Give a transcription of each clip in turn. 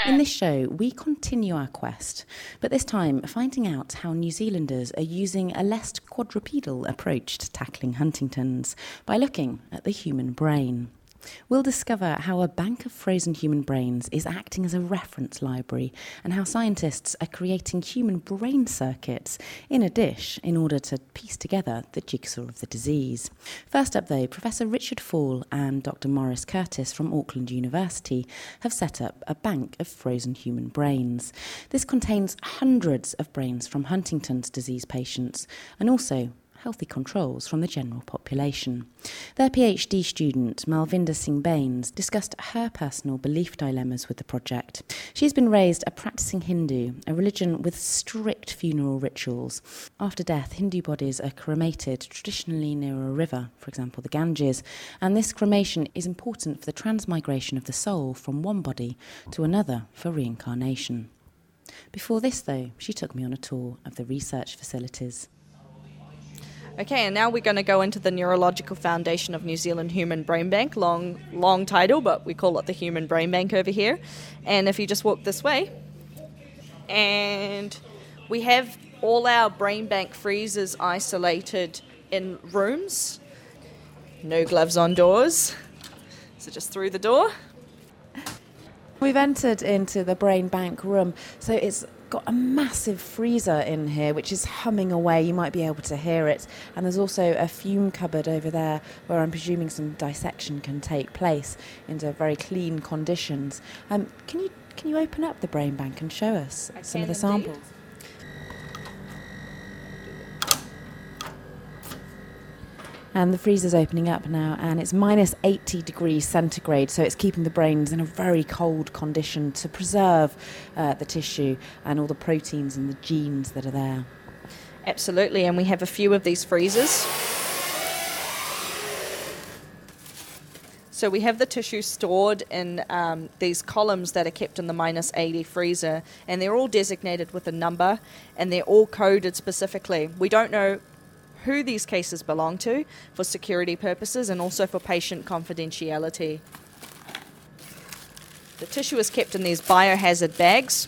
In this show, we continue our quest, but this time finding out how New Zealanders are using a less quadrupedal approach to tackling Huntington's by looking at the human brain. We'll discover how a bank of frozen human brains is acting as a reference library and how scientists are creating human brain circuits in a dish in order to piece together the jigsaw of the disease. First up though, Professor Richard Fall and Dr. Maurice Curtis from Auckland University have set up a bank of frozen human brains. This contains hundreds of brains from Huntington's disease patients and also healthy controls from the general population. Their PhD student, Malvinder Singh Baines, discussed her personal belief dilemmas with the project. She's been raised a practicing Hindu, a religion with strict funeral rituals. After death, Hindu bodies are cremated, traditionally near a river, for example the Ganges, and this cremation is important for the transmigration of the soul from one body to another for reincarnation. Before this, though, she took me on a tour of the research facilities. Okay, and now we're going to go into the Neurological Foundation of New Zealand Human Brain Bank. Long title, but we call it the Human Brain Bank over here. And if you just walk this way, and we have all our brain bank freezers isolated in rooms. No gloves on doors. So just through the door. We've entered into the brain bank room, so it's got a massive freezer in here which is humming away. You might be able to hear it, and there's also a fume cupboard over there where I'm presuming some dissection can take place into very clean conditions. Can you open up the brain bank and show us some of the samples? And the freezer's opening up now, and it's minus 80 degrees centigrade, so it's keeping the brains in a very cold condition to preserve the tissue and all the proteins and the genes that are there. Absolutely, and we have a few of these freezers. So we have the tissue stored in these columns that are kept in the minus 80 freezer, and they're all designated with a number, and they're all coded specifically. We don't know who these cases belong to for security purposes and also for patient confidentiality. The tissue is kept in these biohazard bags.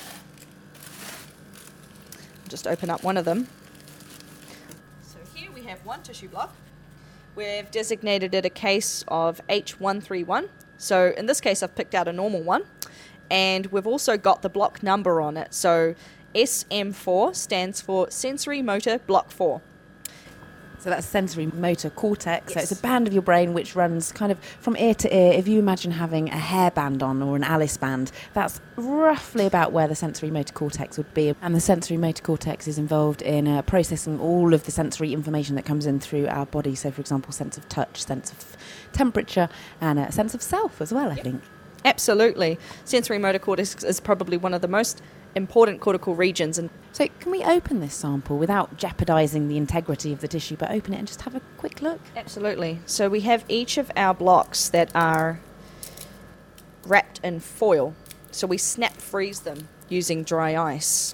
Just open up one of them. So here we have one tissue block. We've designated it a case of H131. So in this case I've picked out a normal one, and we've also got the block number on it. So SM4 stands for sensory motor block 4. So that's sensory motor cortex. Yes. So it's a band of your brain which runs kind of from ear to ear. If you imagine having a hairband on or an Alice band, that's roughly about where the sensory motor cortex would be. And the sensory motor cortex is involved in processing all of the sensory information that comes in through our body. So, for example, sense of touch, sense of temperature, and a sense of self as well, I think. Absolutely. Sensory motor cortex is probably one of the most important cortical regions. And so can we open this sample without jeopardising the integrity of the tissue, but open it and just have a quick look? Absolutely. So we have each of our blocks that are wrapped in foil. So we snap freeze them using dry ice.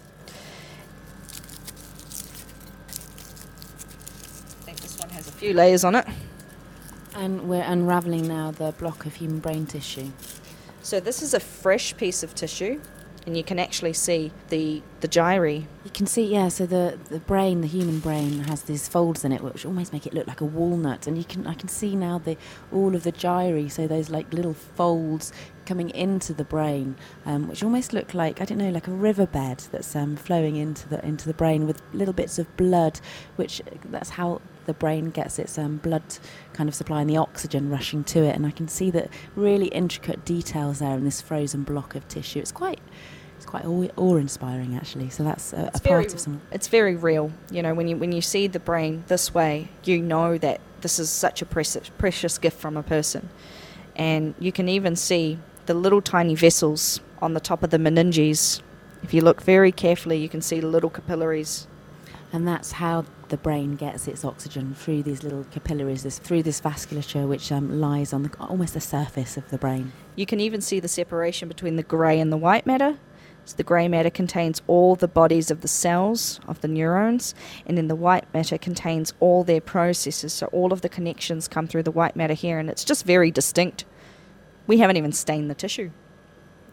I think this one has a few layers on it. And we're unravelling now the block of human brain tissue. So this is a fresh piece of tissue, and you can actually see the gyri. You can see, yeah, so the brain, the human brain, has these folds in it which almost make it look like a walnut, and I can see now all of the gyri, so those like little folds coming into the brain, which almost look like, I don't know, like a riverbed that's flowing into the brain with little bits of blood, which that's how the brain gets its blood kind of supply and the oxygen rushing to it. And I can see that really intricate details there in this frozen block of tissue. It's quite awe-inspiring, actually. So that's a part of some. It's very real. You know, when you see the brain this way, you know that this is such a precious gift from a person. And you can even see the little tiny vessels on the top of the meninges. If you look very carefully, you can see the little capillaries. And that's how the brain gets its oxygen, through these little capillaries, through this vasculature which lies on almost the surface of the brain. You can even see the separation between the grey and the white matter. So the grey matter contains all the bodies of the cells, of the neurons, and then the white matter contains all their processes. So all of the connections come through the white matter here, and it's just very distinct. We haven't even stained the tissue.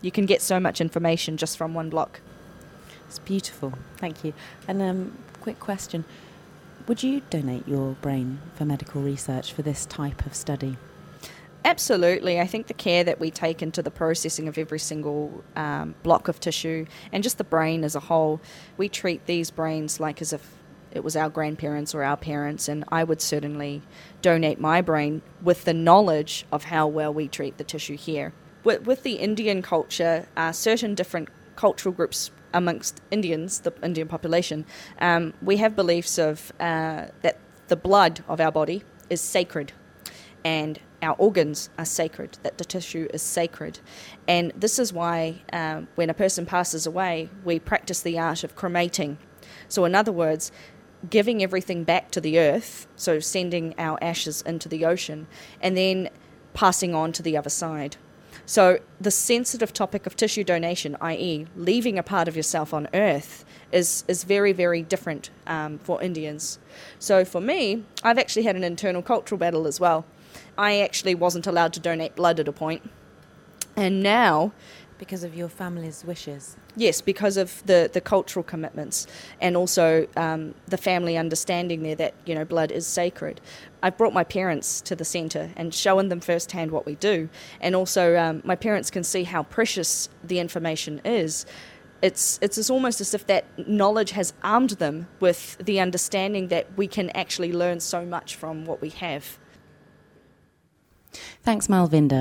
You can get so much information just from one block. It's beautiful. Thank you. And quick question. Would you donate your brain for medical research for this type of study? Absolutely. I think the care that we take into the processing of every single block of tissue and just the brain as a whole, we treat these brains like as if it was our grandparents or our parents, and I would certainly donate my brain with the knowledge of how well we treat the tissue here. With the Indian culture, certain different cultural groups amongst Indians, the Indian population, we have beliefs of that the blood of our body is sacred and our organs are sacred, that the tissue is sacred. And this is why when a person passes away, we practice the art of cremating. So in other words, giving everything back to the earth, so sending our ashes into the ocean, and then passing on to the other side. So the sensitive topic of tissue donation, i.e. leaving a part of yourself on earth, is very, very different for Indians. So for me, I've actually had an internal cultural battle as well. I actually wasn't allowed to donate blood at a point. And now... Because of your family's wishes? Yes, because of the cultural commitments and also the family understanding there that, you know, blood is sacred. I've brought my parents to the centre and shown them firsthand what we do. And also my parents can see how precious the information is. It's almost as if that knowledge has armed them with the understanding that we can actually learn so much from what we have. Thanks, Malvinda.